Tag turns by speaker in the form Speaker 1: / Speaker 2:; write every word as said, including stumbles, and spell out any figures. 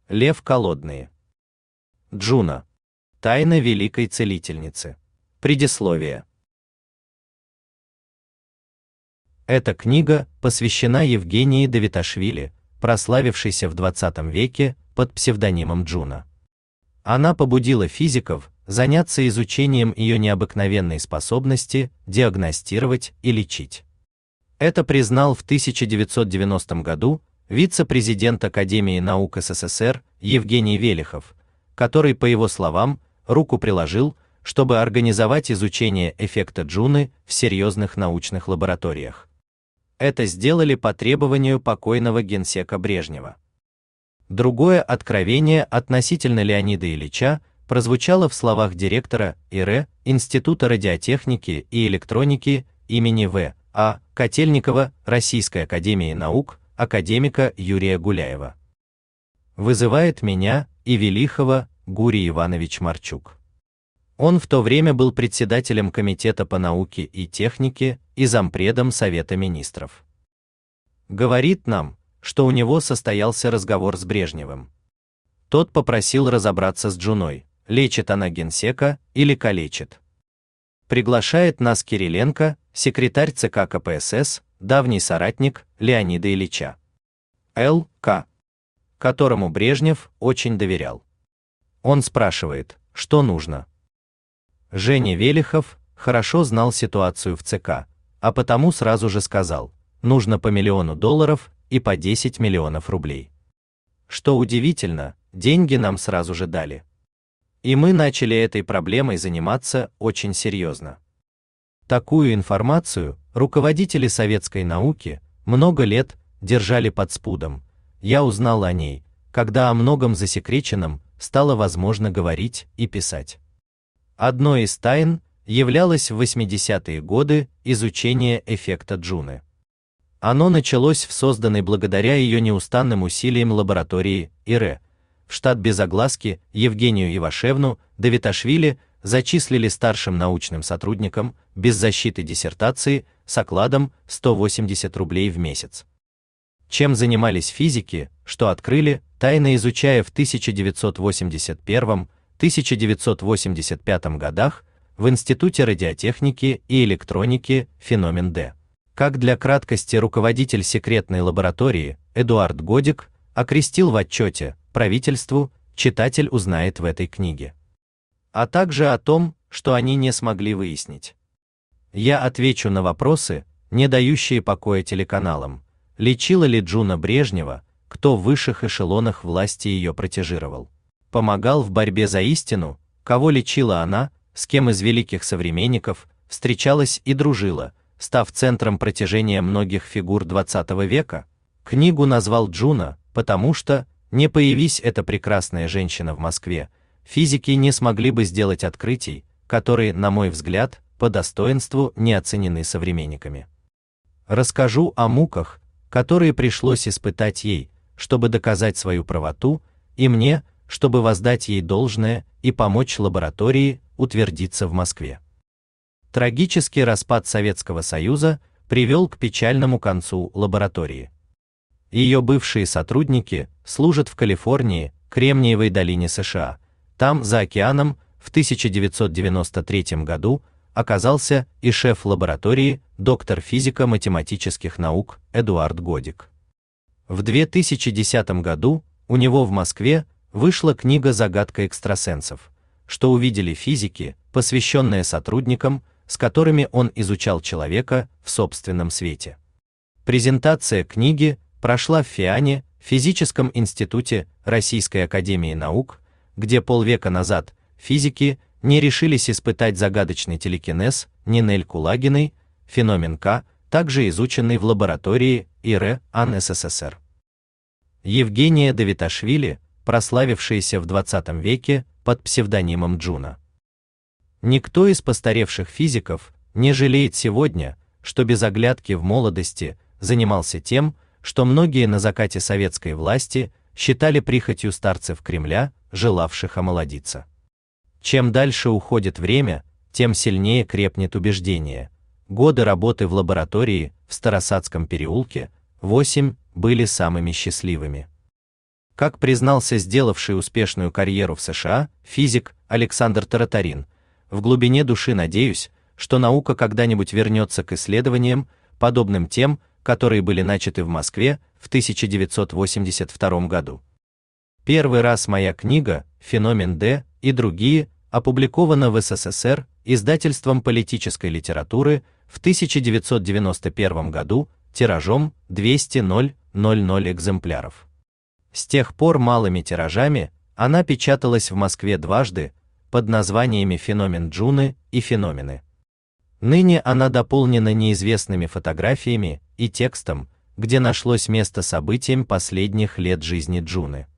Speaker 1: Лев Колодные. Джуна. Тайна великой целительницы. Предисловие. Эта книга посвящена Евгении Давиташвили, прославившейся в двадцатом веке под псевдонимом Джуна. Она побудила физиков заняться изучением ее необыкновенной способности диагностировать и лечить. Это признал в тысяча девятьсот девяностом году вице-президент Академии наук СССР Евгений Велихов, который, по его словам, руку приложил, чтобы организовать изучение эффекта Джуны в серьезных научных лабораториях. Это сделали по требованию покойного генсека Брежнева. Другое откровение относительно Леонида Ильича прозвучало в словах директора ИРЭ Института радиотехники и электроники имени В. А. Котельникова Российской академии наук, академика Юрия Гуляева. Вызывает меня и Велихова Гурий Иванович Марчук. Он в то время был председателем Комитета по науке и технике и зампредом Совета министров. Говорит нам, что у него состоялся разговор с Брежневым. Тот попросил разобраться с Джуной, лечит она генсека или калечит. Приглашает нас Кириленко, секретарь ЦК КПСС, давний соратник Леонида Ильича. Л. К., которому Брежнев очень доверял. Он спрашивает, что нужно. Женя Велихов хорошо знал ситуацию в ЦК, а потому сразу же сказал, нужно по миллиону долларов и по десять миллионов рублей. Что удивительно, деньги нам сразу же дали. И мы начали этой проблемой заниматься очень серьезно. Такую информацию руководители советской науки много лет держали под спудом. Я узнал о ней, когда о многом засекреченном стало возможно говорить и писать. Одной из тайн являлось в восьмидесятые годы изучение эффекта Джуны. Оно началось в созданной благодаря ее неустанным усилиям лаборатории ИРЭ. В штат без огласки Евгению Ивашевну Давиташвили зачислили старшим научным сотрудником без защиты диссертации с окладом сто восемьдесят рублей в месяц. Чем занимались физики, что открыли, тайно изучая в тысяча девятьсот восемьдесят первом — тысяча девятьсот восемьдесят пятом годах в Институте радиотехники и электроники феномен Д. Как для краткости руководитель секретной лаборатории Эдуард Годик окрестил в отчете правительству, читатель узнает в этой книге. А также о том, что они не смогли выяснить. Я отвечу на вопросы, не дающие покоя телеканалам. Лечила ли Джуна Брежнева, кто в высших эшелонах власти ее протежировал? Помогал в борьбе за истину, кого лечила она, с кем из великих современников встречалась и дружила, став центром протяжения многих фигур двадцатого века? Книгу назвал Джуна, потому что, не появись эта прекрасная женщина в Москве, физики не смогли бы сделать открытий, которые, на мой взгляд, по достоинству не оценены современниками. Расскажу о муках, которые пришлось испытать ей, чтобы доказать свою правоту, и мне, чтобы воздать ей должное и помочь лаборатории утвердиться в Москве. Трагический распад Советского Союза привел к печальному концу лаборатории. Ее бывшие сотрудники служат в Калифорнии, Кремниевой долине США. Там, за океаном, в тысяча девятьсот девяносто третьем году оказался и шеф лаборатории, доктор физико-математических наук Эдуард Годик. В две тысячи десятом году у него в Москве вышла книга «Загадка экстрасенсов», что увидели физики, посвященная сотрудникам, с которыми он изучал человека в собственном свете. Презентация книги прошла в ФИАНе, Физическом институте Российской академии наук, где полвека назад физики не решились испытать загадочный телекинез Нинель Кулагиной, феномен К, также изученный в лаборатории ИРЭ АН СССР. Евгения Давиташвили, прославившаяся в двадцатом веке под псевдонимом Джуна. Никто из постаревших физиков не жалеет сегодня, что без оглядки в молодости занимался тем, что многие на закате советской власти считали прихотью старцев Кремля, желавших омолодиться. Чем дальше уходит время, тем сильнее крепнет убеждение. Годы работы в лаборатории в Старосадском переулке восемь были самыми счастливыми. Как признался сделавший успешную карьеру в США физик Александр Таратарин, в глубине души надеюсь, что наука когда-нибудь вернется к исследованиям, подобным тем, которые были начаты в Москве в тысяча девятьсот восемьдесят втором году. Первый раз моя книга «Феномен Д» и другие опубликована в СССР издательством политической литературы в тысяча девятьсот девяносто первом году тиражом двести тысяч экземпляров. С тех пор малыми тиражами она печаталась в Москве дважды под названиями «Феномен Джуны» и «Феномены». Ныне она дополнена неизвестными фотографиями и текстом, где нашлось место событиям последних лет жизни Джуны.